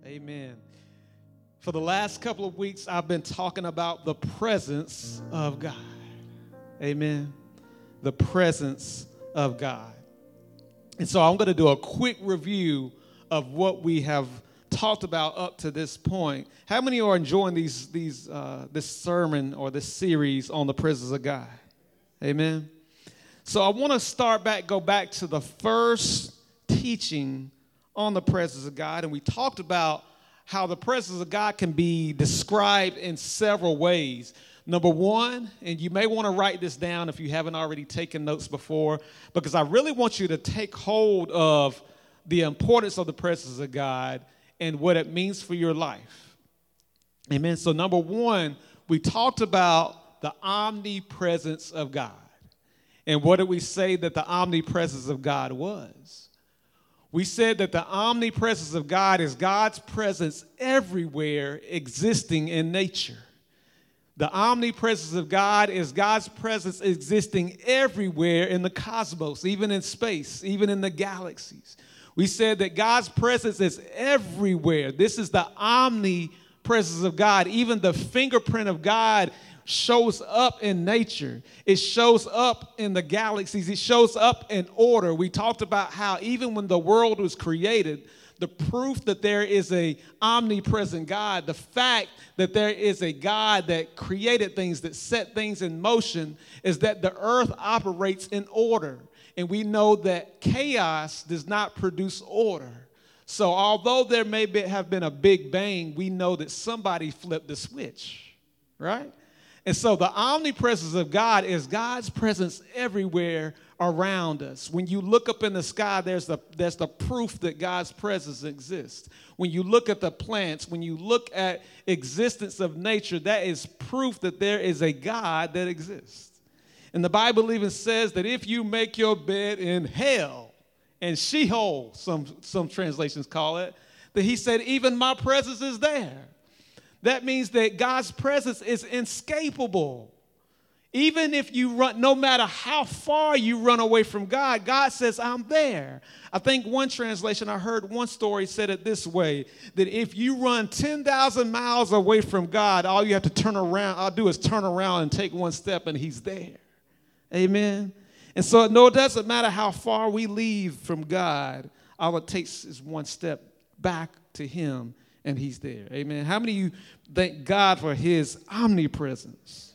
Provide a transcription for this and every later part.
Amen. For the last couple of weeks, I've been talking about the presence of God. Amen. The presence of God. And so I'm going to do a quick review of what we have talked about up to this point. How many are enjoying this sermon or this series on the presence of God? Amen. So I want to go back to the first teaching on the presence of God, and we talked about how the presence of God can be described in several ways. Number one, and you may want to write this down if you haven't already taken notes before, because I really want you to take hold of the importance of the presence of God and what it means for your life. Amen. So number one, we talked about the omnipresence of God. And what did we say that the omnipresence of God was? We said that the omnipresence of God is God's presence everywhere existing in nature. The omnipresence of God is God's presence existing everywhere in the cosmos, even in space, even in the galaxies. We said that God's presence is everywhere. This is the omnipresence of God. Even the fingerprint of God shows up in nature. It shows up in the galaxies. It shows up in order. We talked about how even when the world was created, the proof that there is a omnipresent God, the fact that there is a God that created things, that set things in motion, is that the earth operates in order. And we know that chaos does not produce order. So although there have been a big bang, we know that somebody flipped the switch, right? And so the omnipresence of God is God's presence everywhere around us. When you look up in the sky, there's the proof that God's presence exists. When you look at the plants, when you look at existence of nature, that is proof that there is a God that exists. And the Bible even says that if you make your bed in hell, and Sheol, some translations call it, that he said, even my presence is there. That means that God's presence is inescapable. Even if you run, no matter how far you run away from God, God says, I'm there. I think one translation, I heard one story said it this way, that if you run 10,000 miles away from God, all you have to do is turn around and take one step and he's there. Amen. And so, no, it doesn't matter how far we leave from God. All it takes is one step back to him and he's there. Amen. How many of you thank God for his omnipresence?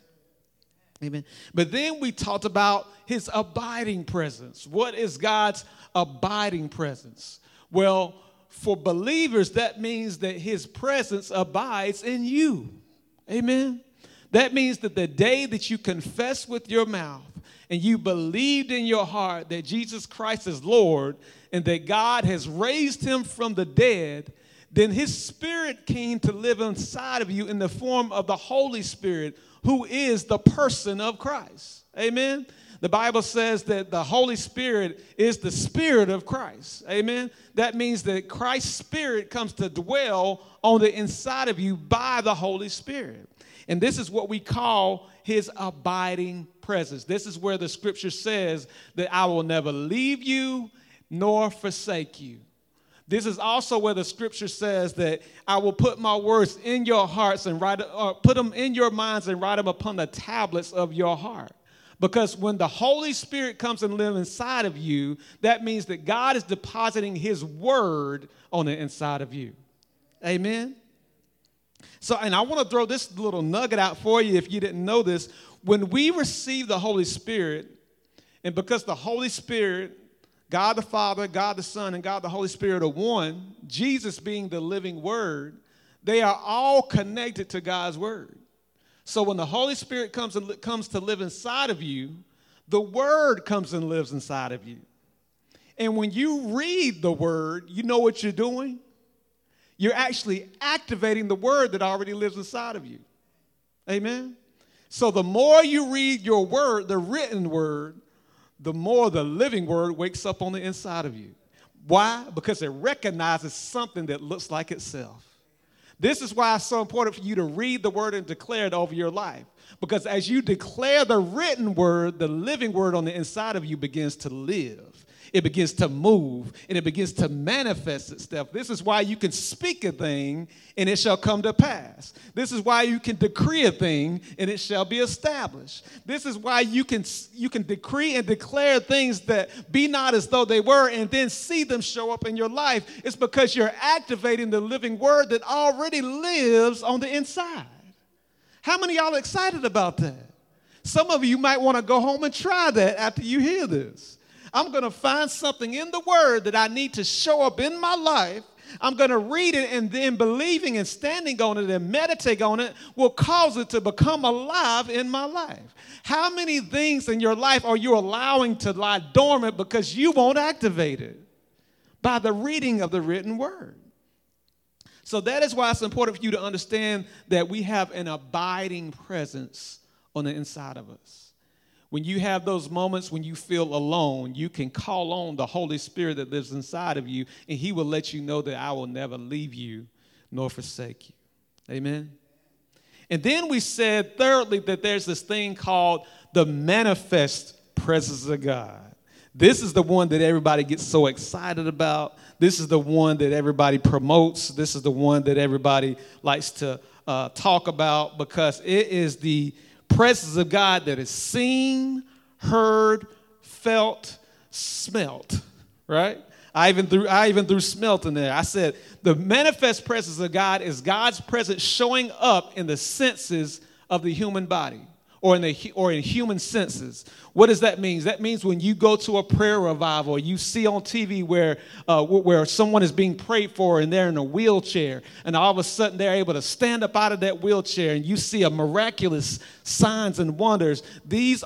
Amen. But then we talked about his abiding presence. What is God's abiding presence? Well, for believers, that means that his presence abides in you. Amen. That means that the day that you confess with your mouth and you believed in your heart that Jesus Christ is Lord and that God has raised him from the dead, then his spirit came to live inside of you in the form of the Holy Spirit, who is the person of Christ. Amen. The Bible says that the Holy Spirit is the Spirit of Christ. Amen. That means that Christ's Spirit comes to dwell on the inside of you by the Holy Spirit. And this is what we call his abiding presence. This is where the scripture says that I will never leave you nor forsake you. This is also where the scripture says that I will put my words in your hearts and put them in your minds and write them upon the tablets of your heart. Because when the Holy Spirit comes and lives inside of you, that means that God is depositing his word on the inside of you. Amen. So, and I want to throw this little nugget out for you if you didn't know this. When we receive the Holy Spirit, and because the Holy Spirit, God the Father, God the Son, and God the Holy Spirit are one, Jesus being the living word, they are all connected to God's word. So when the Holy Spirit comes to live inside of you, the word comes and lives inside of you. And when you read the word, you know what you're doing? You're actually activating the word that already lives inside of you. Amen? So the more you read your word, the written word, the more the living word wakes up on the inside of you. Why? Because it recognizes something that looks like itself. This is why it's so important for you to read the word and declare it over your life. Because as you declare the written word, the living word on the inside of you begins to live. it begins to move, and it begins to manifest itself. This is why you can speak a thing, and it shall come to pass. This is why you can decree a thing, and it shall be established. This is why you can decree and declare things that be not as though they were, and then see them show up in your life. It's because you're activating the living word that already lives on the inside. How many of y'all are excited about that? Some of you might want to go home and try that after you hear this. I'm going to find something in the word that I need to show up in my life. I'm going to read it, and then believing and standing on it and meditating on it will cause it to become alive in my life. How many things in your life are you allowing to lie dormant because you won't activate it? By the reading of the written word. So that is why it's important for you to understand that we have an abiding presence on the inside of us. When you have those moments when you feel alone, you can call on the Holy Spirit that lives inside of you, and he will let you know that I will never leave you nor forsake you. Amen? And then we said, thirdly, that there's this thing called the manifest presence of God. This is the one that everybody gets so excited about. This is the one that everybody promotes. This is the one that everybody likes to talk about, because it is the presence of God that is seen, heard, felt, smelt, right? I even threw smelt in there. I said the manifest presence of God is God's presence showing up in the senses of the human body, or in human senses. What does that mean? That means when you go to a prayer revival, you see on TV where someone is being prayed for and they're in a wheelchair, and all of a sudden they're able to stand up out of that wheelchair, and you see a miraculous signs and wonders. This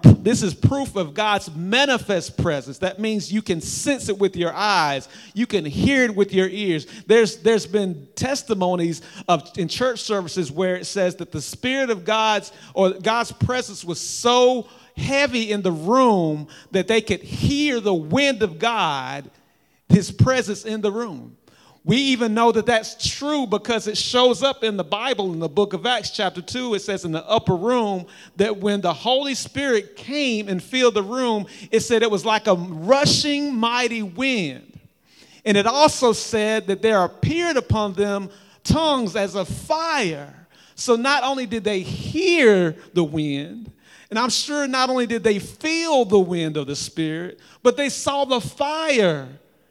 is proof of God's manifest presence. That means you can sense it with your eyes. You can hear it with your ears. There's been testimonies in church services where it says that the Spirit of God's presence was so heavy in the room that they could hear the wind of God, his presence in the room. We even know that that's true because it shows up in the Bible in the book of Acts chapter 2. It says in the upper room that when the Holy Spirit came and filled the room, it said it was like a rushing mighty wind. And it also said that there appeared upon them tongues as of fire. So not only did they hear the wind, and I'm sure not only did they feel the wind of the Spirit, but they saw the fire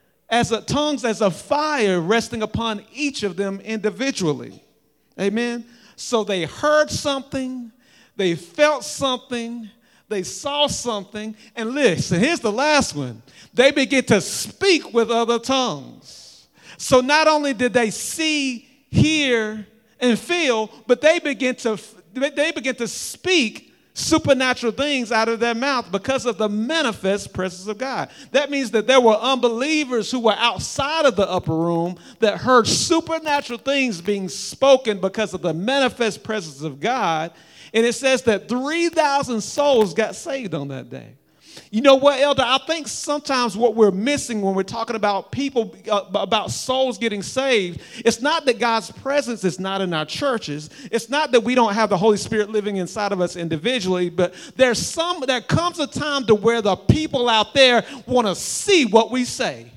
tongues as a fire resting upon each of them individually. Amen? So they heard something, they felt something, they saw something, and listen, here's the last one. They began to speak with other tongues. So not only did they see, hear, and feel, but they begin to speak supernatural things out of their mouth because of the manifest presence of God. That means that there were unbelievers who were outside of the upper room that heard supernatural things being spoken because of the manifest presence of God. And it says that 3,000 souls got saved on that day. You know what, Elder? I think sometimes what we're missing when we're talking about people, about souls getting saved, it's not that God's presence is not in our churches. It's not that we don't have the Holy Spirit living inside of us individually, but there comes a time to where the people out there want to see what we say.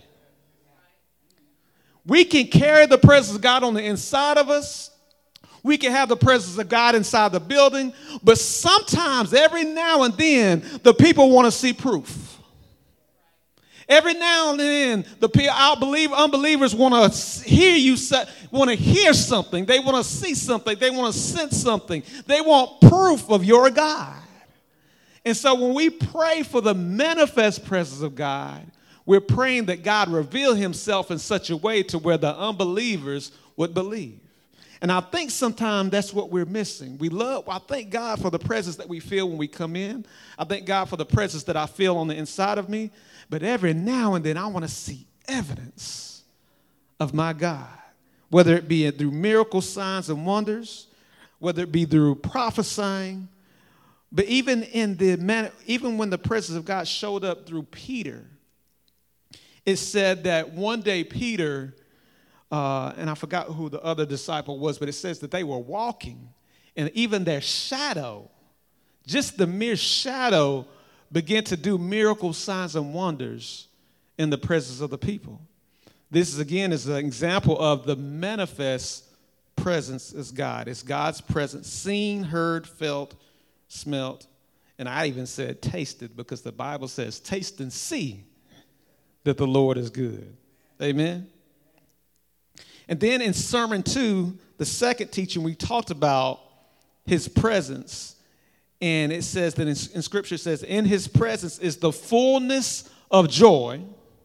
We can carry the presence of God on the inside of us. We can have the presence of God inside the building, but sometimes, every now and then, the people want to see proof. Every now and then, unbelievers want to hear you say, want to hear something. They want to see something. They want to sense something. They want proof of your God. And so when we pray for the manifest presence of God, we're praying that God reveal himself in such a way to where the unbelievers would believe. And I think sometimes that's what we're missing. I thank God for the presence that we feel when we come in. I thank God for the presence that I feel on the inside of me. But every now and then I want to see evidence of my God, whether it be through miracle signs and wonders, whether it be through prophesying. But even when the presence of God showed up through Peter, it said that one day Peter, and I forgot who the other disciple was, but it says that they were walking, and even their shadow, just the mere shadow, began to do miracle signs and wonders in the presence of the people. This is, again, is an example of the manifest presence is God. It's God's presence, seen, heard, felt, smelt, and I even said tasted, because the Bible says taste and see that the Lord is good. Amen. And then in Sermon 2, the second teaching, we talked about his presence. And it says that in Scripture, it says, in his presence is the fullness of joy.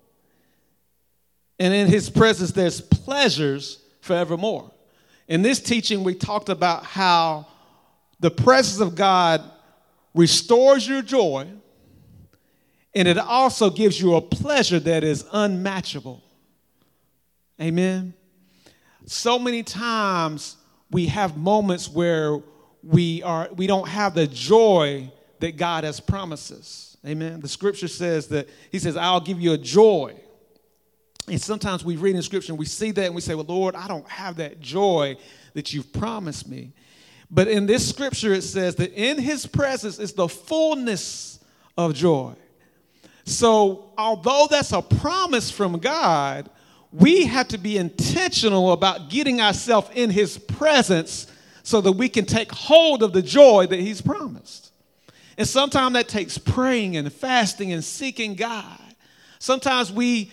And in his presence, there's pleasures forevermore. In this teaching, we talked about how the presence of God restores your joy, and it also gives you a pleasure that is unmatchable. Amen. So many times we have moments where we don't have the joy that God has promised us. Amen. The Scripture says that he says, I'll give you a joy. And sometimes we read in Scripture and we see that and we say, well, Lord, I don't have that joy that you've promised me. But in this Scripture, it says that in his presence is the fullness of joy. So although that's a promise from God, we have to be intentional about getting ourselves in his presence so that we can take hold of the joy that he's promised. And sometimes that takes praying and fasting and seeking God. Sometimes we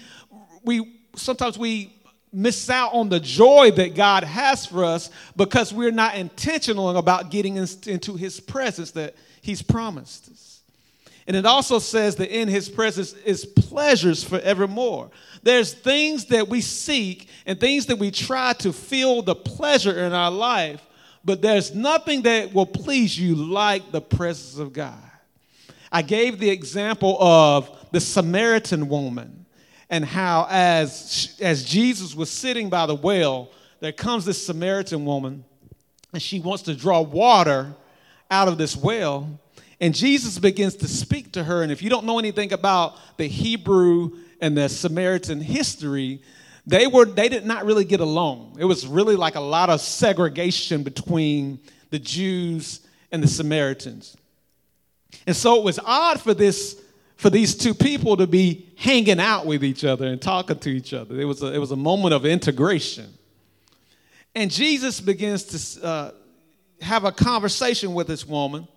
miss out on the joy that God has for us because we're not intentional about getting into his presence that he's promised us. And it also says that in his presence is pleasures forevermore. There's things that we seek and things that we try to feel the pleasure in our life, but there's nothing that will please you like the presence of God. I gave the example of the Samaritan woman and how as Jesus was sitting by the well, there comes this Samaritan woman and she wants to draw water out of this well. And Jesus begins to speak to her. And if you don't know anything about the Hebrew and the Samaritan history, they did not really get along. It was really like a lot of segregation between the Jews and the Samaritans. And so it was odd for these two people to be hanging out with each other and talking to each other. It was a moment of integration. And Jesus begins to have a conversation with this woman.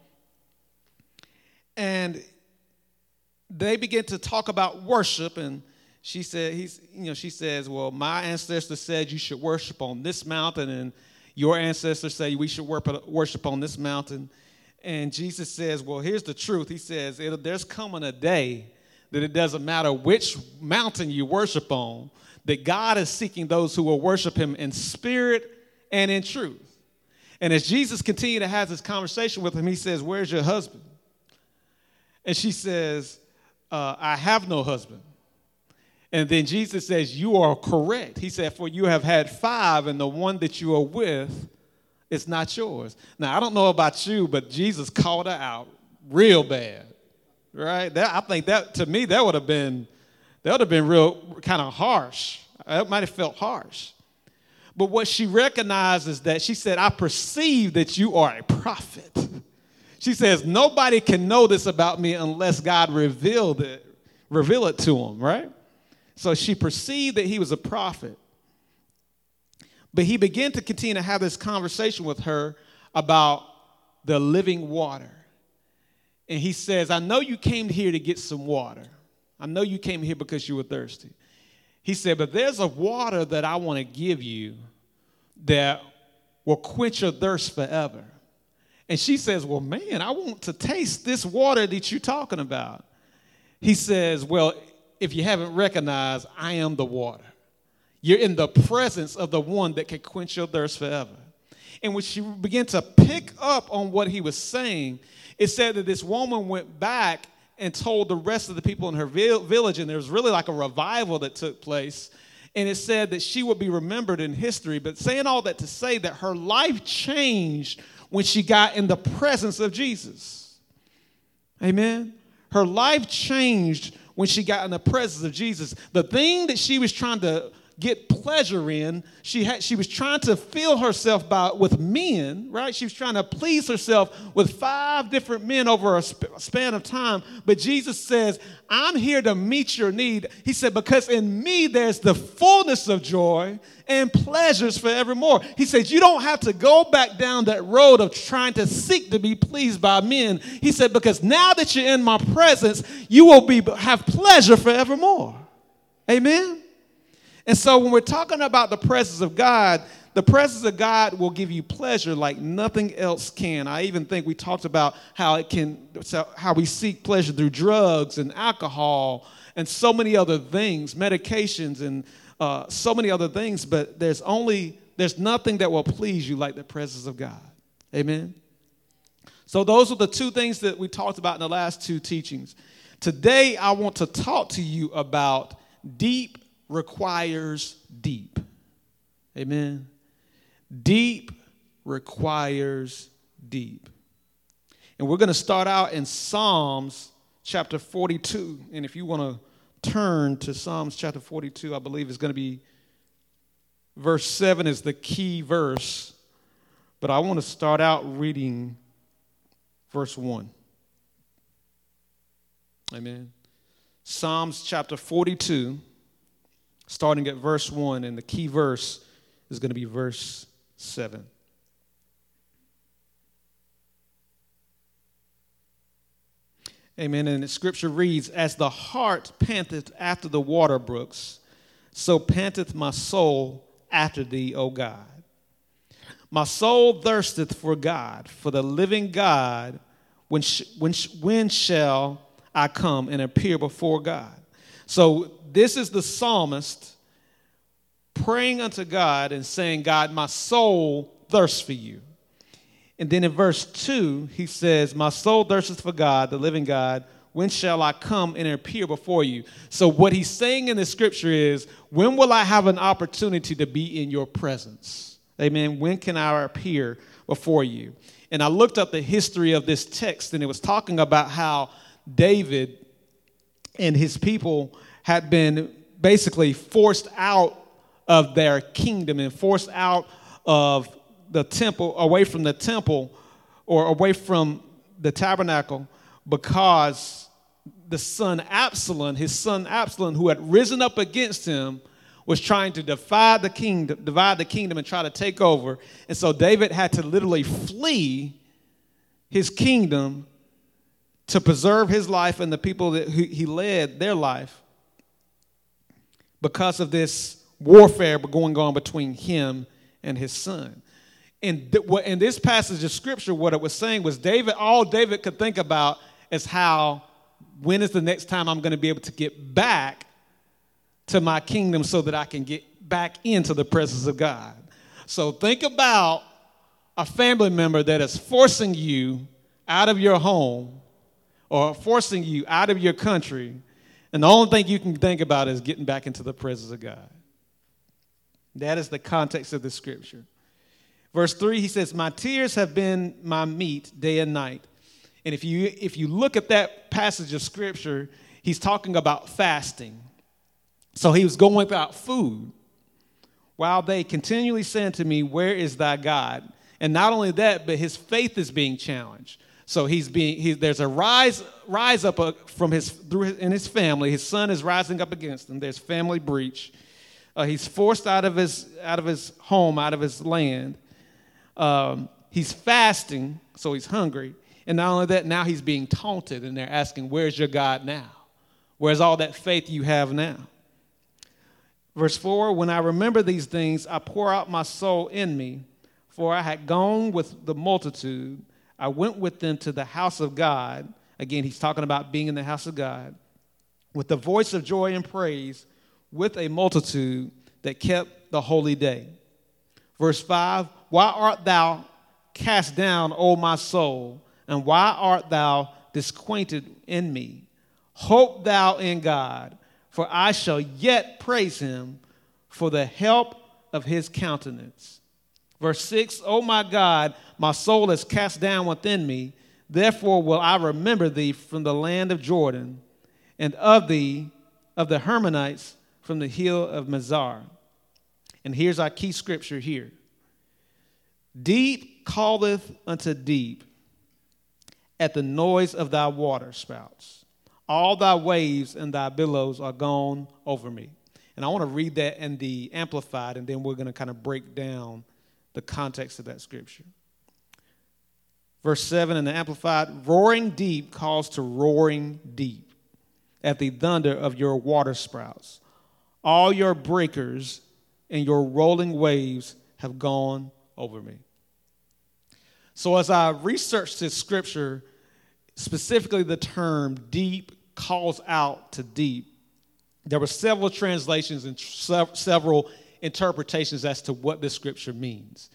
And they begin to talk about worship, and she says, well, my ancestor said you should worship on this mountain, and your ancestors say we should worship on this mountain. And Jesus says, well, here's the truth. He says, there's coming a day that it doesn't matter which mountain you worship on, that God is seeking those who will worship him in spirit and in truth. And as Jesus continued to have this conversation with him, he says, where's your husband? And she says, I have no husband. And then Jesus says, you are correct. He said, for you have had 5, and the one that you are with is not yours. Now, I don't know about you, but Jesus called her out real bad, right? I think that, to me, that would have been real kind of harsh. It might have felt harsh. But what she recognizes that she said, I perceive that you are a prophet. She says, nobody can know this about me unless God reveal it to him, right? So she perceived that he was a prophet. But he began to continue to have this conversation with her about the living water. And he says, I know you came here to get some water. I know you came here because you were thirsty. He said, but there's a water that I want to give you that will quench your thirst forever. And she says, well, man, I want to taste this water that you're talking about. He says, well, if you haven't recognized, I am the water. You're in the presence of the one that can quench your thirst forever. And when she began to pick up on what he was saying, it said that this woman went back and told the rest of the people in her village, and there was really like a revival that took place. And it said that she would be remembered in history. But saying all that to say that her life changed when she got in the presence of Jesus. Amen. Her life changed when she got in the presence of Jesus. The thing that she was trying to get pleasure in. She was trying to fill herself with men, right? She was trying to please herself with 5 different men over a span of time. But Jesus says, I'm here to meet your need. He said, because in me there's the fullness of joy and pleasures forevermore. He said, you don't have to go back down that road of trying to seek to be pleased by men. He said, because now that you're in my presence, you will have pleasure forevermore. Amen? And so when we're talking about the presence of God will give you pleasure like nothing else can. I even think we talked about how we seek pleasure through drugs and alcohol and so many other things, medications and so many other things, but there's nothing that will please you like the presence of God. Amen? So those are the 2 things that we talked about in the last 2 teachings. Today, I want to talk to you about deep requires deep. Amen? Deep requires deep. And we're going to start out in Psalms chapter 42. And if you want to turn to Psalms chapter 42, I believe it's going to be verse 7 is the key verse. But I want to start out reading verse 1. Amen. Psalms chapter 42, starting at verse 1, and the key verse is going to be verse 7. Amen. And the scripture reads, as the hart panteth after the water brooks, so panteth my soul after thee, O God. My soul thirsteth for God, for the living God. When shall I come and appear before God? So this is the psalmist praying unto God and saying, God, my soul thirsts for you. And then in verse 2, he says, my soul thirsteth for God, the living God. When shall I come and appear before you? So what he's saying in the scripture is, when will I have an opportunity to be in your presence? Amen. When can I appear before you? And I looked up the history of this text, and it was talking about how David and his people had been basically forced out of their kingdom and forced out of the temple, away from the temple or away from the tabernacle, because his son Absalom, who had risen up against him, was trying to divide the kingdom and try to take over. And so David had to literally flee his kingdom to preserve his life and the people that he led their life because of this warfare going on between him and his son. And in this passage of scripture, what it was saying was all David could think about is when is the next time I'm going to be able to get back to my kingdom so that I can get back into the presence of God. So think about a family member that is forcing you out of your home or forcing you out of your country, and the only thing you can think about is getting back into the presence of God. That is the context of the scripture. Verse 3, he says, my tears have been my meat day and night. And if you look at that passage of scripture, he's talking about fasting. So he was going without food while they continually saying to me, where is thy God? And not only that, but his faith is being challenged. So there's a rise up from in his family. His son is rising up against him. There's family breach. He's forced out of his home, out of his land. He's fasting, so he's hungry. And not only that, now he's being taunted, and they're asking, where's your God now? Where's all that faith you have now? Verse 4, when I remember these things, I pour out my soul in me, for I had gone with the multitude. I went with them to the house of God. Again, he's talking about being in the house of God, with the voice of joy and praise, with a multitude that kept the holy day. Verse 5, why art thou cast down, O my soul, and why art thou disquieted in me? Hope thou in God, for I shall yet praise him for the help of his countenance. Verse 6, O my God, my soul is cast down within me. Therefore will I remember thee from the land of Jordan, and of the Hermonites from the hill of Mizar. And here's our key scripture here. Deep calleth unto deep at the noise of thy water spouts. All thy waves and thy billows are gone over me. And I want to read that in the Amplified, and then we're going to kind of break down the context of that scripture. Verse 7 in the Amplified, roaring deep calls to roaring deep at the thunder of your water sprouts. All your breakers and your rolling waves have gone over me. So as I researched this scripture, specifically the term deep calls out to deep, there were several translations and several interpretations as to what this scripture means.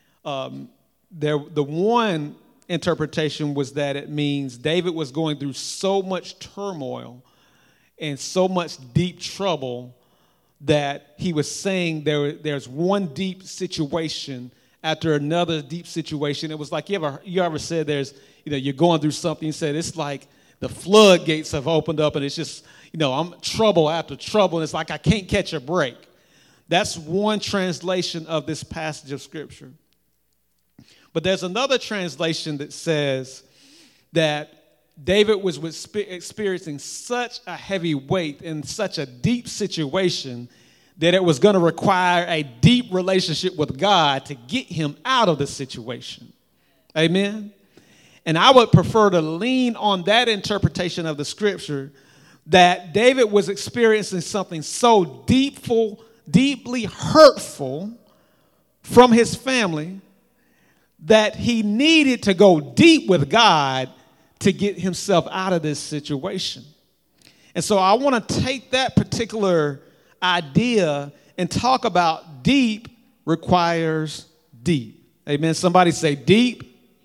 The one interpretation was that it means David was going through so much turmoil and so much deep trouble that he was saying there's one deep situation after another deep situation. It was like you ever said you're going through something. You said it's like the floodgates have opened up and it's just, I'm trouble after trouble. And it's like I can't catch a break. That's one translation of this passage of scripture. But there's another translation that says that David was experiencing such a heavy weight in such a deep situation that it was going to require a deep relationship with God to get him out of the situation. Amen? And I would prefer to lean on that interpretation of the scripture, that David was experiencing something so deeply hurtful from his family that he needed to go deep with God to get himself out of this situation. And so I want to take that particular idea and talk about deep requires deep. Amen. Somebody say deep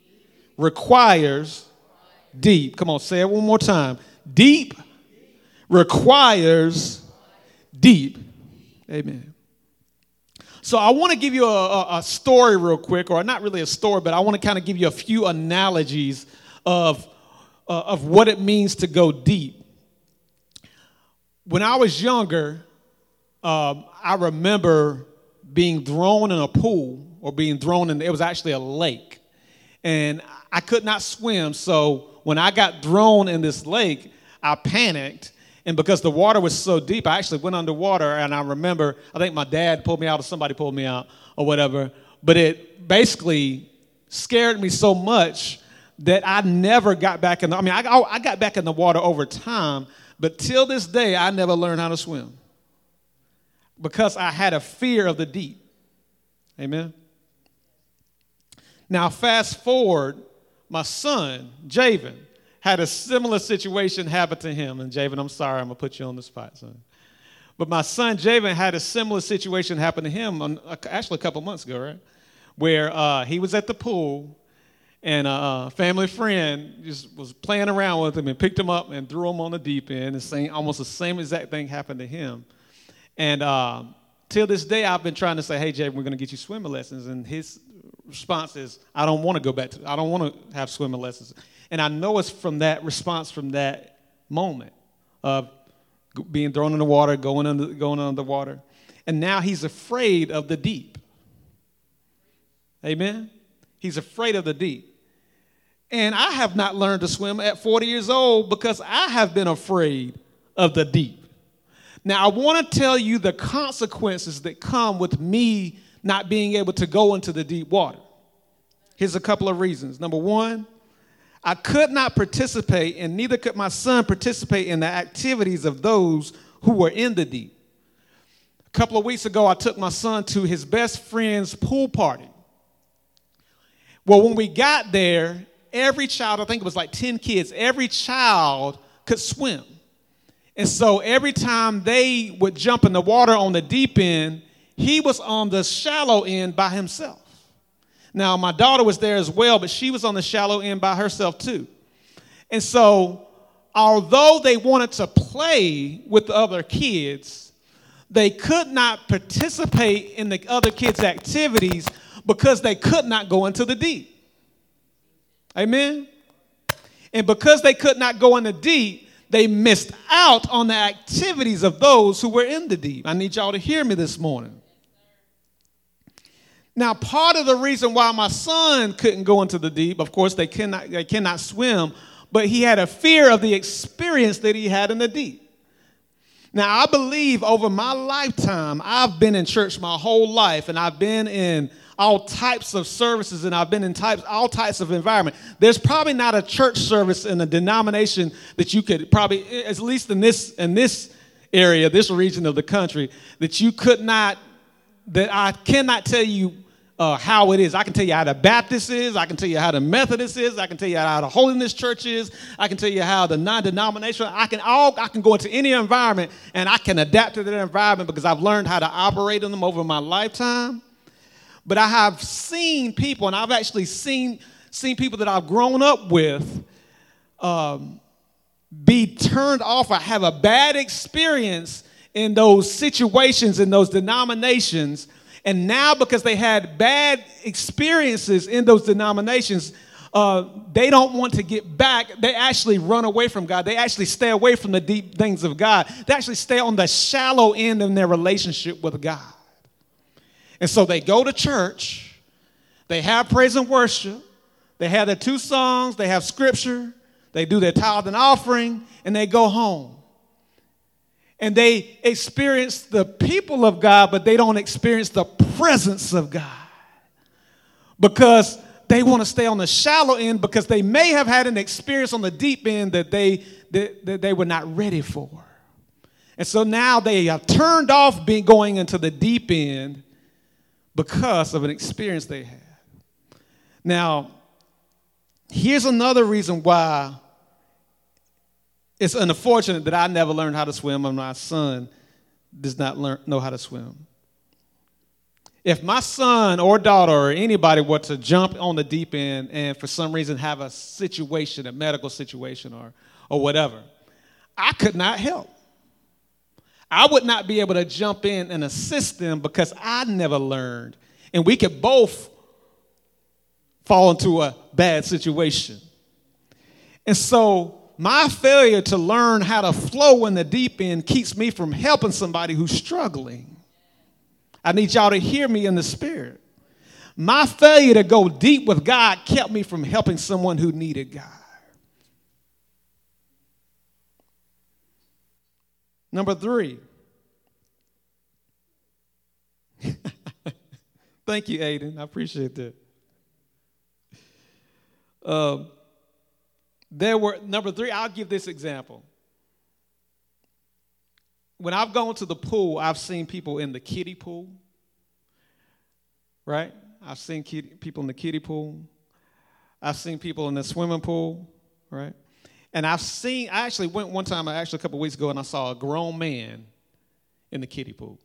requires deep. Come on, say it one more time. Deep requires deep. Amen. So I want to give you a story real quick, or not really a story, but I want to kind of give you a few analogies of what it means to go deep. When I was younger, I remember being thrown in a pool, or being thrown in, it was actually a lake. And I could not swim, so when I got thrown in this lake, I panicked. And because the water was so deep, I actually went underwater. And I remember, I think my dad pulled me out, or somebody pulled me out, or whatever. But it basically scared me so much that I never got back in. I got back in the water over time, but till this day, I never learned how to swim because I had a fear of the deep. Amen. Now, fast forward, my son, Javen, had a similar situation happen to him. And Javen, I'm sorry, I'm going to put you on the spot, son. But my son, Javen, had a similar situation happen to him actually a couple months ago, right? Where he was at the pool, and a family friend just was playing around with him and picked him up and threw him on the deep end. And almost the same exact thing happened to him. And till this day, I've been trying to say, hey, Javen, we're going to get you swimming lessons. And his response is, I don't want to go back I don't want to have swimming lessons. And I know it's from that response, from that moment of being thrown in the water, going under the water. And now he's afraid of the deep. Amen? He's afraid of the deep. And I have not learned to swim at 40 years old because I have been afraid of the deep. Now, I want to tell you the consequences that come with me not being able to go into the deep water. Here's a couple of reasons. Number one, I could not participate, and neither could my son participate in the activities of those who were in the deep. A couple of weeks ago, I took my son to his best friend's pool party. Well, when we got there, every child, I think it was like 10 kids, every child could swim. And so every time they would jump in the water on the deep end, he was on the shallow end by himself. Now, my daughter was there as well, but she was on the shallow end by herself too. And so, although they wanted to play with the other kids, they could not participate in the other kids' activities because they could not go into the deep. Amen? And because they could not go in the deep, they missed out on the activities of those who were in the deep. I need y'all to hear me this morning. Now, part of the reason why my son couldn't go into the deep, of course, they cannot swim, but he had a fear of the experience that he had in the deep. Now, I believe over my lifetime, I've been in church my whole life, and I've been in all types of services, and I've been in all types of environment. There's probably not a church service in a denomination that you could probably, at least in this area, this region of the country, that I cannot tell you how it is. I can tell you how the Baptist is. I can tell you how the Methodist is. I can tell you how the Holiness Church is. I can tell you how the non-denominational. I can go into any environment and I can adapt to that environment because I've learned how to operate in them over my lifetime. But I have seen people, and I've actually seen people that I've grown up with be turned off or have a bad experience in those situations, in those denominations. And now because they had bad experiences in those denominations, they don't want to get back. They actually run away from God. They actually stay away from the deep things of God. They actually stay on the shallow end in their relationship with God. And so they go to church. They have praise and worship. They have their 2 songs. They have scripture. They do their tithe and offering, and they go home. And they experience the people of God, but they don't experience the presence of God because they want to stay on the shallow end because they may have had an experience on the deep end that they were not ready for. And so now they are turned off going into the deep end because of an experience they had. Now, here's another reason why it's unfortunate that I never learned how to swim and my son does not know how to swim. If my son or daughter or anybody were to jump on the deep end and for some reason have a situation, a medical situation or whatever, I could not help. I would not be able to jump in and assist them because I never learned. And we could both fall into a bad situation. And so my failure to learn how to flow in the deep end keeps me from helping somebody who's struggling. I need y'all to hear me in the spirit. My failure to go deep with God kept me from helping someone who needed God. Number 3. Thank you, Aiden. I appreciate that. Number 3, I'll give this example. When I've gone to the pool, I've seen people in the kiddie pool, right? I've seen people in the kiddie pool. I've seen people in the swimming pool, right? And I actually went one time, a couple weeks ago, and I saw a grown man in the kiddie pool.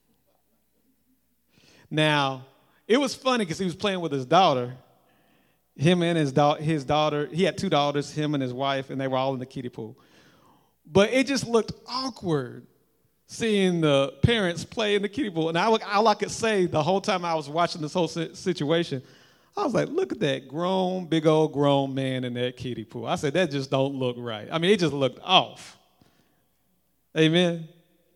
Now, it was funny because he was playing with his daughter. Him and his daughter, he had 2 daughters, him and his wife, and they were all in the kiddie pool. But it just looked awkward seeing the parents play in the kiddie pool. And all I could say the whole time I was watching this whole situation, I was like, look at that big old grown man in that kiddie pool. I said, that just don't look right. I mean, it just looked off. Amen?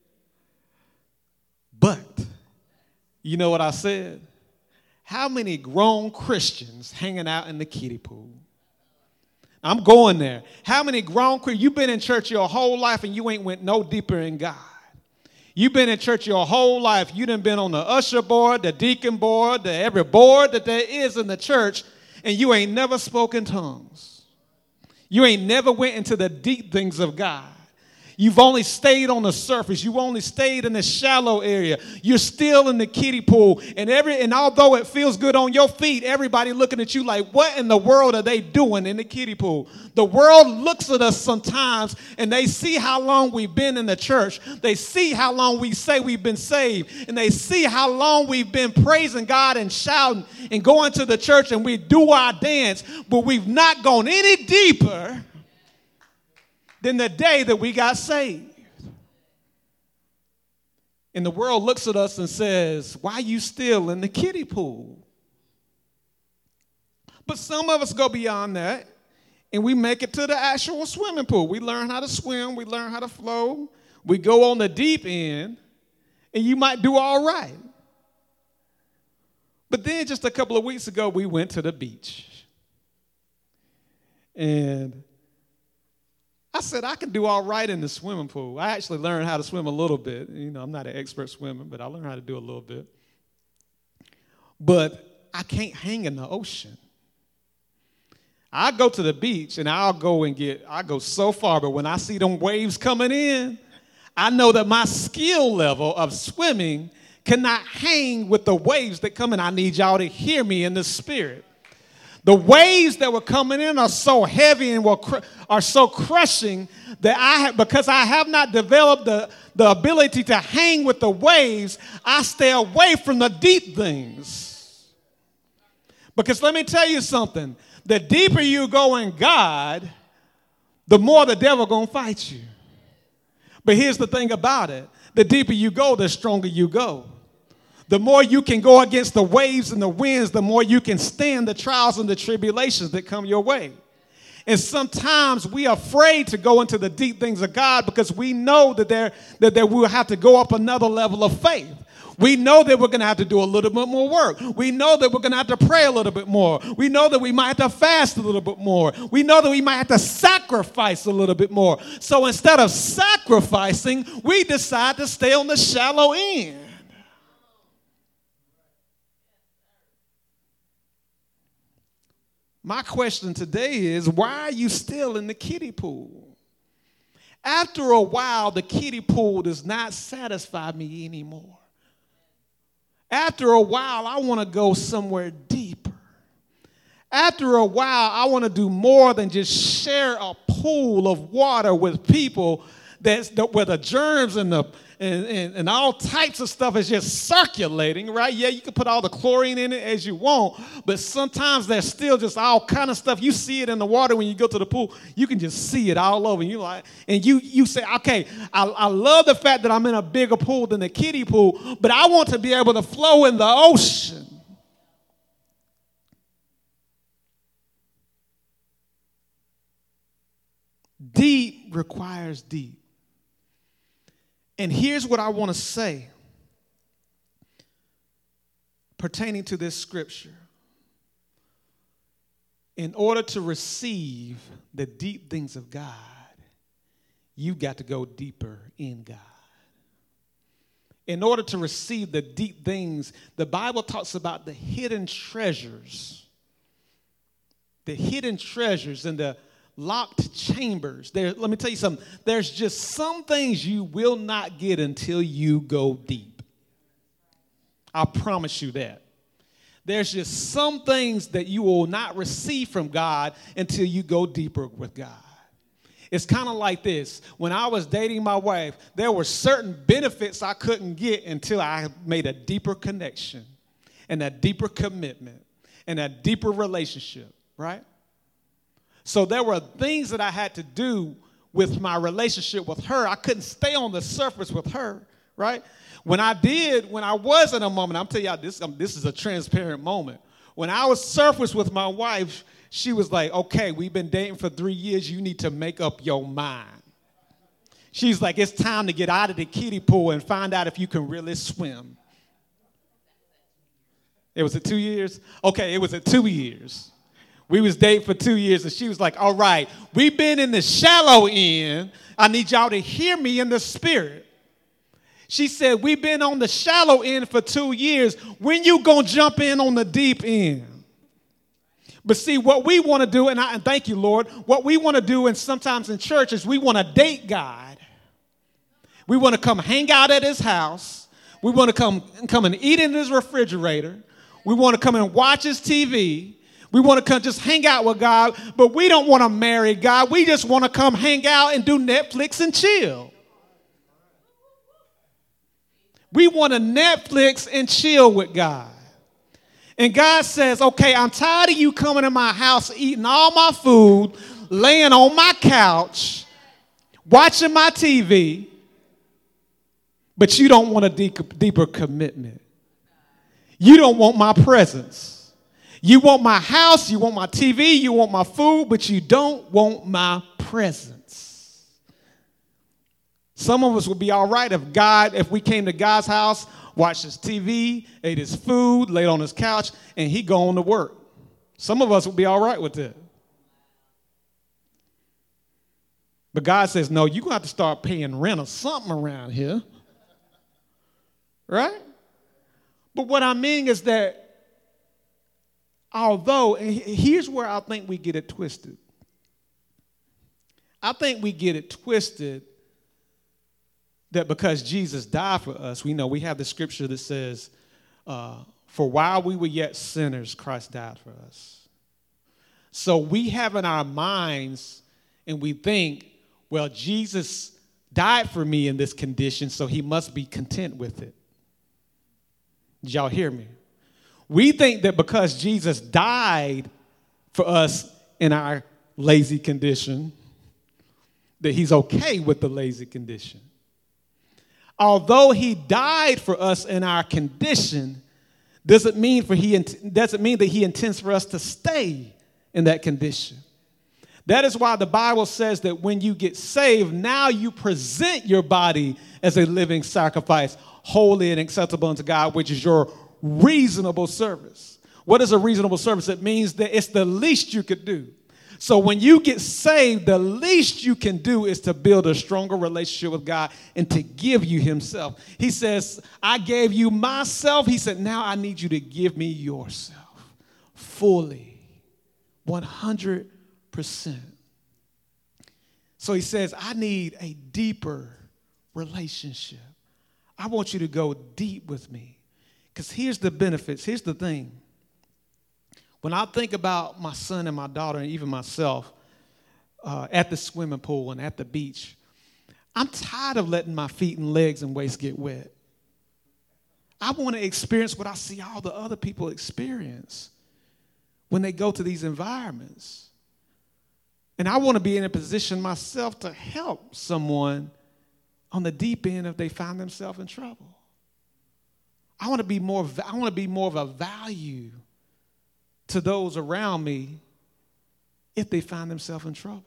But, you know what I said? How many grown Christians hanging out in the kiddie pool? I'm going there. How many grown Christians? You've been in church your whole life and you ain't went no deeper in God. You've been in church your whole life. You done been on the usher board, the deacon board, every board that there is in the church, and you ain't never spoken tongues. You ain't never went into the deep things of God. You've only stayed on the surface. You've only stayed in the shallow area. You're still in the kiddie pool. And although it feels good on your feet, everybody looking at you like, what in the world are they doing in the kiddie pool? The world looks at us sometimes and they see how long we've been in the church. They see how long we say we've been saved. And they see how long we've been praising God and shouting and going to the church and we do our dance. But we've not gone any deeper than the day that we got saved. And the world looks at us and says, why are you still in the kiddie pool? But some of us go beyond that, and we make it to the actual swimming pool. We learn how to swim. We learn how to flow. We go on the deep end, and you might do all right. But then just a couple of weeks ago, we went to the beach. And I said, I can do all right in the swimming pool. I actually learned how to swim a little bit. You know, I'm not an expert swimmer, but I learned how to do a little bit. But I can't hang in the ocean. I go to the beach and I go so far, but when I see them waves coming in, I know that my skill level of swimming cannot hang with the waves that come in. I need y'all to hear me in the spirit. The waves that were coming in are so heavy and are so crushing that because I have not developed the ability to hang with the waves, I stay away from the deep things. Because let me tell you something. The deeper you go in God, the more the devil gonna fight you. But here's the thing about it. The deeper you go, the stronger you go. The more you can go against the waves and the winds, the more you can stand the trials and the tribulations that come your way. And sometimes we are afraid to go into the deep things of God because we know that we'll have to go up another level of faith. We know that we're going to have to do a little bit more work. We know that we're going to have to pray a little bit more. We know that we might have to fast a little bit more. We know that we might have to sacrifice a little bit more. So instead of sacrificing, we decide to stay on the shallow end. My question today is, why are you still in the kiddie pool? After a while, the kiddie pool does not satisfy me anymore. After a while, I want to go somewhere deeper. After a while, I want to do more than just share a pool of water with people where the germs and all types of stuff is just circulating, right? Yeah, you can put all the chlorine in it as you want, but sometimes there's still just all kind of stuff. You see it in the water when you go to the pool. You can just see it all over. And you say, okay, I love the fact that I'm in a bigger pool than the kiddie pool, but I want to be able to flow in the ocean. Deep requires deep. And here's what I want to say pertaining to this scripture. In order to receive the deep things of God, you've got to go deeper in God. In order to receive the deep things, the Bible talks about the hidden treasures. The hidden treasures and the locked chambers. Let me tell you something. There's just some things you will not get until you go deep. I promise you that. There's just some things that you will not receive from God until you go deeper with God. It's kind of like this. When I was dating my wife, there were certain benefits I couldn't get until I made a deeper connection and a deeper commitment and a deeper relationship, right? So there were things that I had to do with my relationship with her. I couldn't stay on the surface with her, right? When I was in a moment, I'm telling y'all, this is a transparent moment. When I was surface with my wife, she was like, okay, we've been dating for 3 years. You need to make up your mind. She's like, it's time to get out of the kiddie pool and find out if you can really swim. It was at 2 years? Okay, it was at 2 years. We was dating for 2 years, and she was like, all right, we've been in the shallow end. I need y'all to hear me in the spirit. She said, we've been on the shallow end for 2 years. When you gonna jump in on the deep end? But see, what we want to do, and thank you, Lord, what we want to do, and sometimes in church, is we want to date God. We want to come hang out at his house. We want to come and eat in his refrigerator. We want to come and watch his TV. We want to come just hang out with God, but we don't want to marry God. We just want to come hang out and do Netflix and chill. We want to Netflix and chill with God. And God says, okay, I'm tired of you coming to my house, eating all my food, laying on my couch, watching my TV, but you don't want a deeper commitment. You don't want my presence. You want my house, you want my TV, you want my food, but you don't want my presence. Some of us would be all right if we came to God's house watched his TV, ate his food, laid on his couch, and he going to work. Some of us would be all right with it. But God says, no, you're going to have to start paying rent or something around here. Right? But what I mean is that although, and here's where I think we get it twisted. I think we get it twisted that because Jesus died for us, we know we have the scripture that says, for while we were yet sinners, Christ died for us. So we have in our minds, and we think, well, Jesus died for me in this condition, so he must be content with it. Did y'all hear me? We think that because Jesus died for us in our lazy condition, that he's okay with the lazy condition. Although he died for us in our condition, doesn't mean that he intends for us to stay in that condition. That is why the Bible says that when you get saved, now you present your body as a living sacrifice, holy and acceptable unto God, which is your reasonable service. What is a reasonable service? It means that it's the least you could do. So when you get saved, the least you can do is to build a stronger relationship with God and to give you himself. He says, I gave you myself. He said, now I need you to give me yourself fully, 100%. So he says, I need a deeper relationship. I want you to go deep with me. Because here's the benefits. Here's the thing. When I think about my son and my daughter and even myself at the swimming pool and at the beach, I'm tired of letting my feet and legs and waist get wet. I want to experience what I see all the other people experience when they go to these environments. And I want to be in a position myself to help someone on the deep end if they find themselves in trouble. I want to be more of a value to those around me if they find themselves in trouble.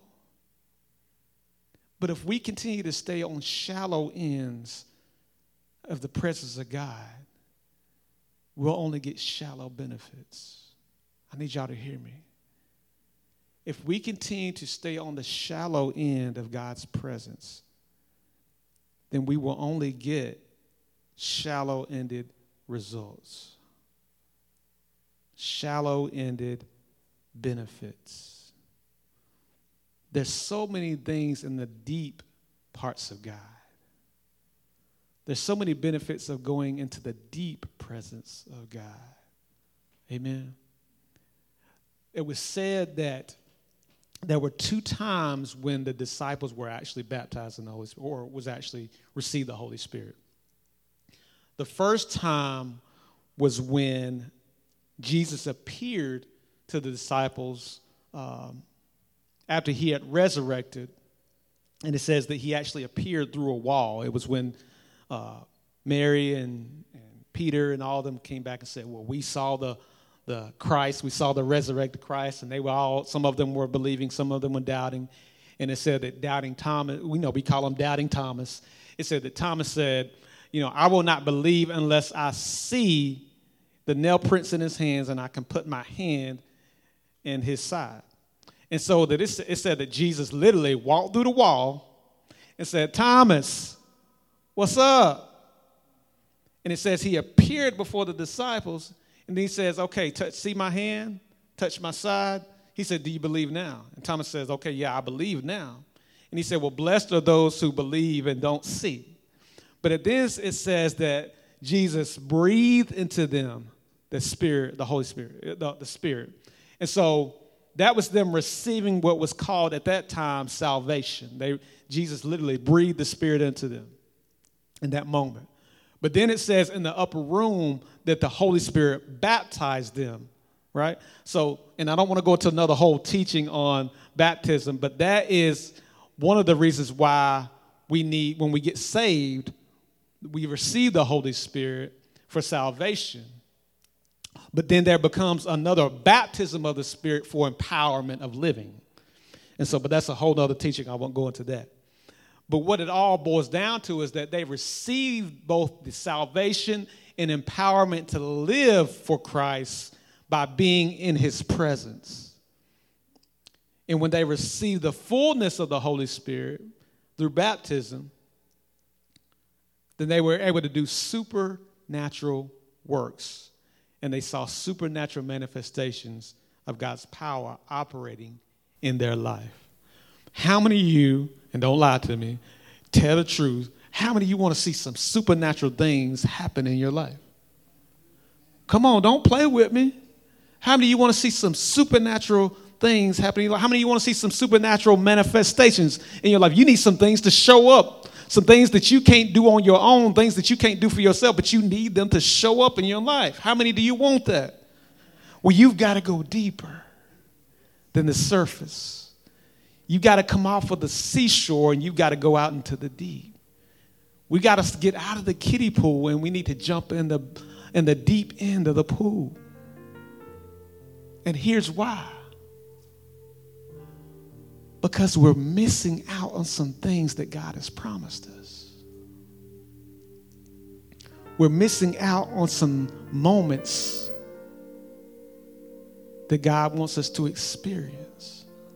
But if we continue to stay on shallow ends of the presence of God, we'll only get shallow benefits. I need y'all to hear me. If we continue to stay on the shallow end of God's presence, then we will only get shallow-ended results. Shallow-ended benefits. There's so many things in the deep parts of God. There's so many benefits of going into the deep presence of God. Amen. It was said that there were 2 times when the disciples were actually baptized in the Holy Spirit, or was actually received the Holy Spirit. The first time was when Jesus appeared to the disciples after he had resurrected, and it says that he actually appeared through a wall. It was when Mary and Peter and all of them came back and said, well, we saw the Christ, we saw the resurrected Christ, and they were all, some of them were believing, some of them were doubting. And it said that doubting Thomas, we call him doubting Thomas. It said that Thomas said, I will not believe unless I see the nail prints in his hands and I can put my hand in his side. And so that it said that Jesus literally walked through the wall and said, Thomas, what's up? And it says he appeared before the disciples, and then he says, okay, see my hand, touch my side. He said, do you believe now? And Thomas says, okay, yeah, I believe now. And he said, well, blessed are those who believe and don't see. But at this, it says that Jesus breathed into them the Spirit, the Holy Spirit, the Spirit. And so that was them receiving what was called at that time salvation. Jesus literally breathed the Spirit into them in that moment. But then it says in the upper room that the Holy Spirit baptized them, right? So, and I don't want to go into another whole teaching on baptism, but that is one of the reasons why when we get saved, we receive the Holy Spirit for salvation. But then there becomes another baptism of the Spirit for empowerment of living. And so, but that's a whole other teaching. I won't go into that. But what it all boils down to is that they received both the salvation and empowerment to live for Christ by being in his presence. And when they received the fullness of the Holy Spirit through baptism, then they were able to do supernatural works. And they saw supernatural manifestations of God's power operating in their life. How many of you, and don't lie to me, tell the truth, how many of you want to see some supernatural things happen in your life? Come on, don't play with me. How many of you want to see some supernatural things happening in your life? How many of you want to see some supernatural manifestations in your life? You need some things to show up, some things that you can't do on your own, things that you can't do for yourself, but you need them to show up in your life. How many do you want that? Well, you've got to go deeper than the surface. You got to come off of the seashore and you've got to go out into the deep. We got to get out of the kiddie pool and we need to jump in the deep end of the pool. And here's why. Because we're missing out on some things that God has promised us. We're missing out on some moments that God wants us to experience.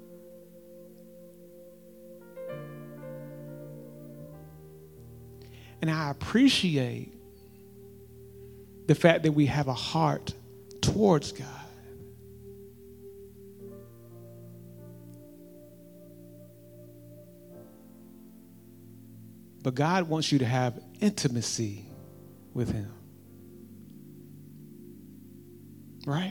And I appreciate the fact that we have a heart towards God. But God wants you to have intimacy with him. Right?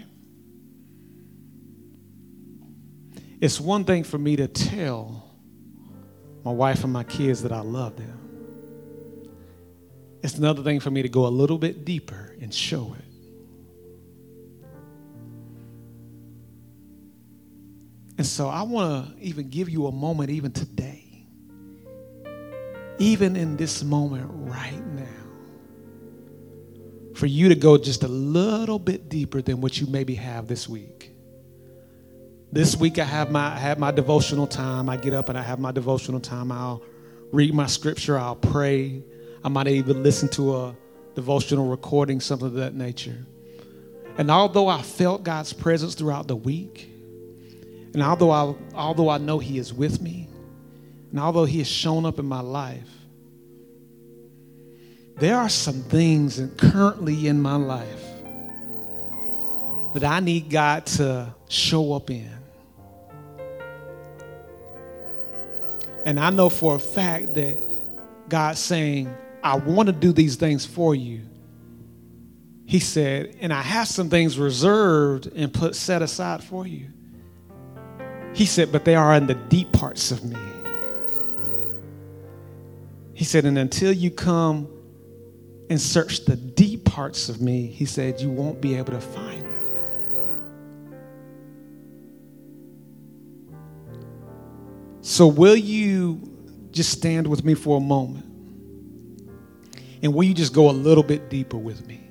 It's one thing for me to tell my wife and my kids that I love them. It's another thing for me to go a little bit deeper and show it. And so I want to even give you a moment even today, even in this moment right now, for you to go just a little bit deeper than what you maybe have this week. This week I have my devotional time. I get up and I have my devotional time. I'll read my scripture. I'll pray. I might even listen to a devotional recording, something of that nature. And although I felt God's presence throughout the week, and although I know he is with me, and although he has shown up in my life, there are some things currently in my life that I need God to show up in. And I know for a fact that God's saying, I want to do these things for you. He said, and I have some things reserved and set aside for you. He said, but they are in the deep parts of me. He said, and until you come and search the deep parts of me, he said, you won't be able to find them. So will you just stand with me for a moment? And will you just go a little bit deeper with me?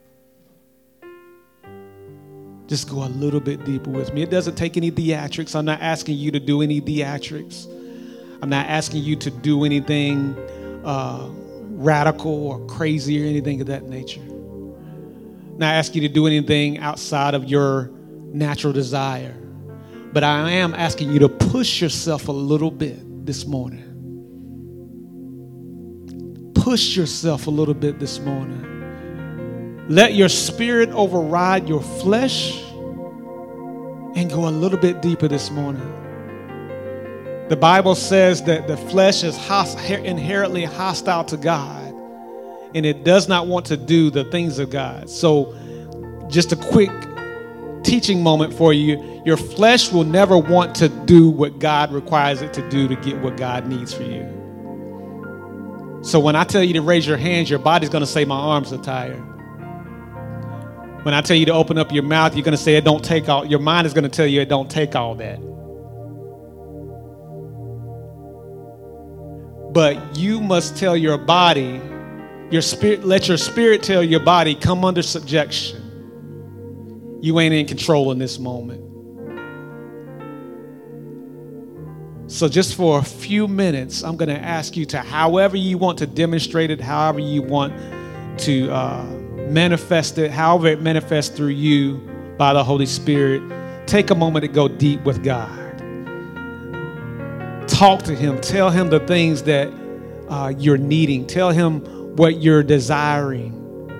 Just go a little bit deeper with me. It doesn't take any theatrics. I'm not asking you to do any theatrics. I'm not asking you to do anything radical or crazy or anything of that nature. I'm not asking you to do anything outside of your natural desire. But I am asking you to push yourself a little bit this morning. Push yourself a little bit this morning. Let your spirit override your flesh and go a little bit deeper this morning. The Bible says that the flesh is inherently hostile to God, and it does not want to do the things of God. So just a quick teaching moment for you. Your flesh will never want to do what God requires it to do to get what God needs for you. So when I tell you to raise your hands, your body's going to say, my arms are tired. When I tell you to open up your mouth, you're going to say, it don't take all. Your mind is going to tell you it don't take all that. But you must tell your body, your spirit, let your spirit tell your body, come under subjection. You ain't in control in this moment. So just for a few minutes, I'm going to ask you to, however you want to demonstrate it, however you want to manifested, however it manifests through you by the Holy Spirit, take a moment to go deep with God. Talk to him. Tell him the things that you're needing. Tell him what you're desiring.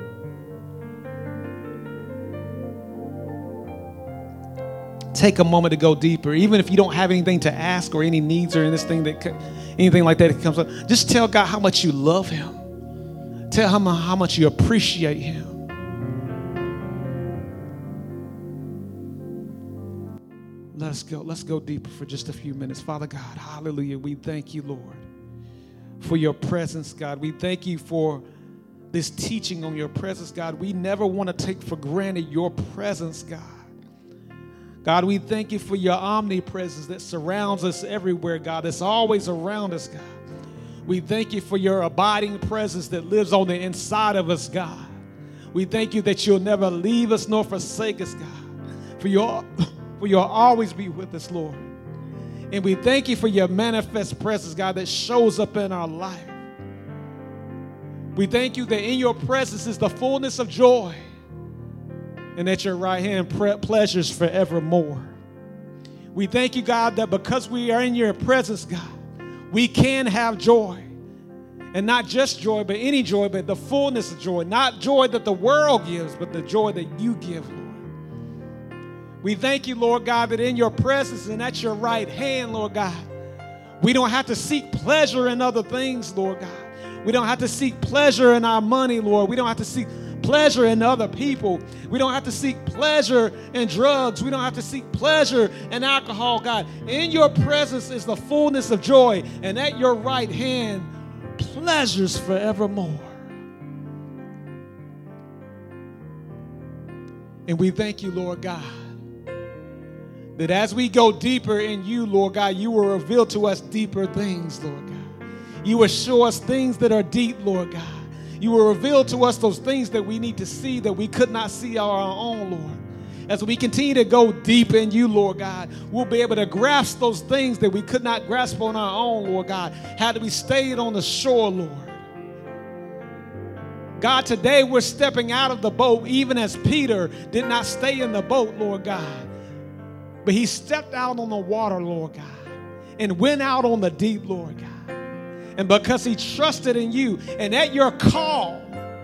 Take a moment to go deeper. Even if you don't have anything to ask or any needs or anything like that comes up, just tell God how much you love him. Tell him how much you appreciate him. Let's go deeper for just a few minutes. Father God, hallelujah. We thank you, Lord, for your presence, God. We thank you for this teaching on your presence, God. We never want to take for granted your presence, God. God, we thank you for your omnipresence that surrounds us everywhere, God. It's always around us, God. We thank you for your abiding presence that lives on the inside of us, God. We thank you that you'll never leave us nor forsake us, God. For you'll always be with us, Lord. And we thank you for your manifest presence, God, that shows up in our life. We thank you that in your presence is the fullness of joy, and at your right hand pleasures forevermore. We thank you, God, that because we are in your presence, God, we can have joy. And not just joy, but any joy, but the fullness of joy. Not joy that the world gives, but the joy that you give, Lord. We thank you, Lord God, that in your presence and at your right hand, Lord God, we don't have to seek pleasure in other things, Lord God. We don't have to seek pleasure in our money, Lord. We don't have to seek pleasure in other people. We don't have to seek pleasure in drugs. We don't have to seek pleasure in alcohol, God. In your presence is the fullness of joy, and at your right hand, pleasures forevermore. And we thank you, Lord God, that as we go deeper in you, Lord God, you will reveal to us deeper things, Lord God. You will show us things that are deep, Lord God. You will reveal to us those things that we need to see that we could not see on our own, Lord. As we continue to go deep in you, Lord God, we'll be able to grasp those things that we could not grasp on our own, Lord God, had we stayed on the shore, Lord. God, today we're stepping out of the boat, even as Peter did not stay in the boat, Lord God. But he stepped out on the water, Lord God, and went out on the deep, Lord God. And because he trusted in you, and at your call,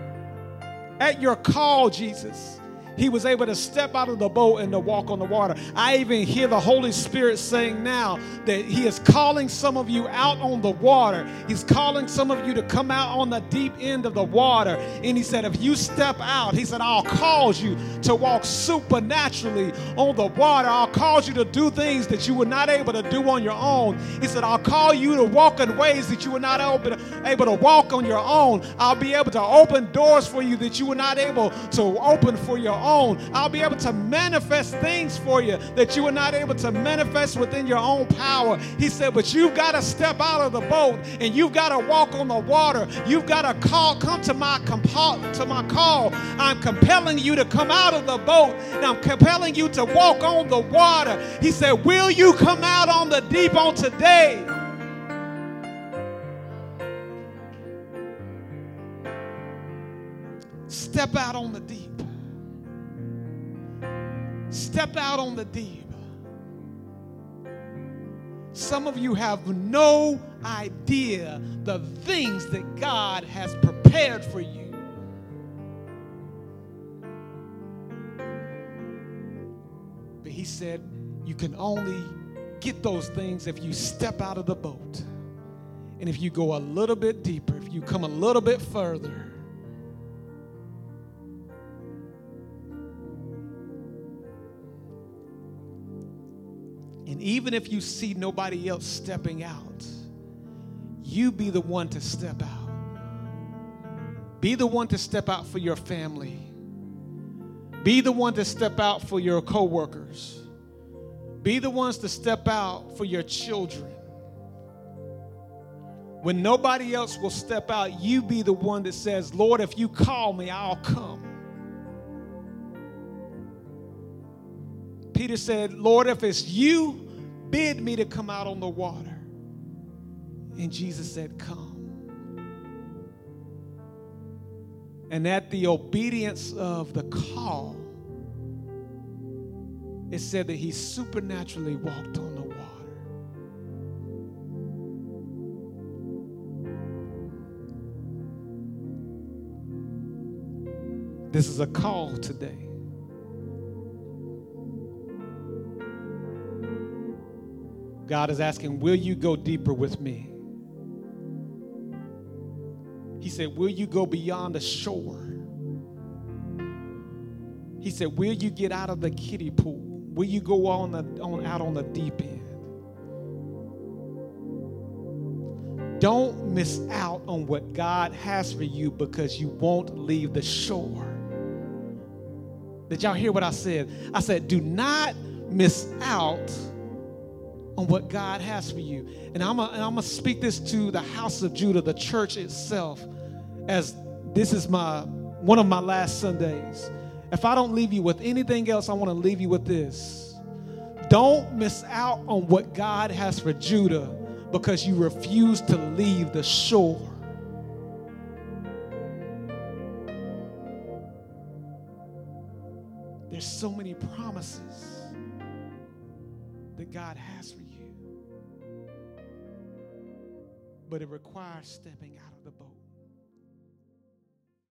Jesus, he was able to step out of the boat and to walk on the water. I even hear the Holy Spirit saying now that he is calling some of you out on the water. He's calling some of you to come out on the deep end of the water. And he said, if you step out, he said, I'll cause you to walk supernaturally on the water. I'll cause you to do things that you were not able to do on your own. He said, I'll call you to walk in ways that you were not able to walk on your own. I'll be able to open doors for you that you were not able to open for your own. I'll be able to manifest things for you that you were not able to manifest within your own power. He said, but you've got to step out of the boat and you've got to walk on the water. You've got to come to my call. I'm compelling you to come out of the boat and I'm compelling you to walk on the water. He said, will you come out on the deep on today? Step out on the deep. Step out on the deep. Some of you have no idea the things that God has prepared for you. But he said you can only get those things if you step out of the boat. And if you go a little bit deeper, if you come a little bit further. And even if you see nobody else stepping out, you be the one to step out. Be the one to step out for your family. Be the one to step out for your coworkers. Be the ones to step out for your children. When nobody else will step out, you be the one that says, Lord, if you call me, I'll come. Peter said, Lord, if it's you, bid me to come out on the water. And Jesus said, come. And at the obedience of the call, it said that he supernaturally walked on the water. This is a call today. God is asking, will you go deeper with me? He said, will you go beyond the shore? He said, will you get out of the kiddie pool? Will you go out on the deep end? Don't miss out on what God has for you because you won't leave the shore. Did y'all hear what I said? I said, do not miss out on what God has for you. And I'm going to speak this to the house of Judah, the church itself, as this is one of my last Sundays. If I don't leave you with anything else, I want to leave you with this. Don't miss out on what God has for Judah because you refuse to leave the shore. There's so many promises that God has for you, but it requires stepping out